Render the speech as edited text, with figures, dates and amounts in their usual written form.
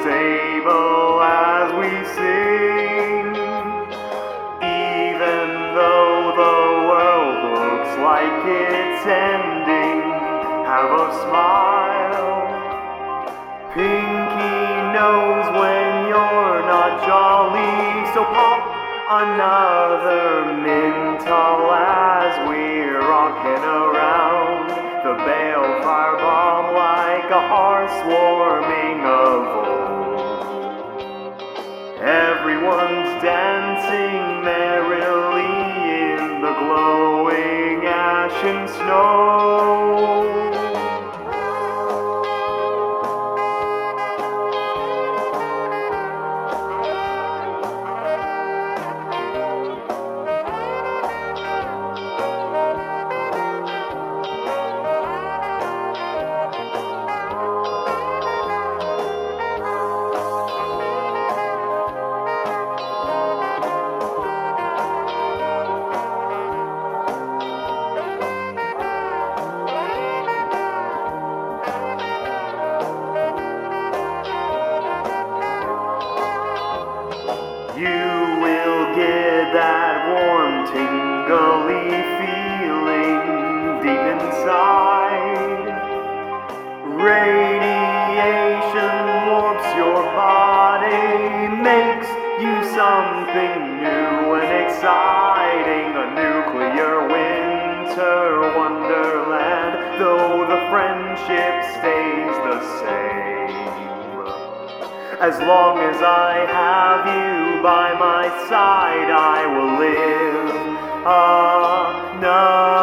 table as we sing. Even though the world looks like it's ending, have a smile. Pinky knows when you're not jolly, so pop another Menthol as we're rocking around the balefire bomb like a heart swarming of old. Everyone's dancing merrily in the glowing ash and snow. You will get that warm, tingly feeling deep inside. Radiation warps your body, makes you something new and exciting. A nuclear winter wonderland, though the friendship stays the same. As long as I have you by my side, I will live another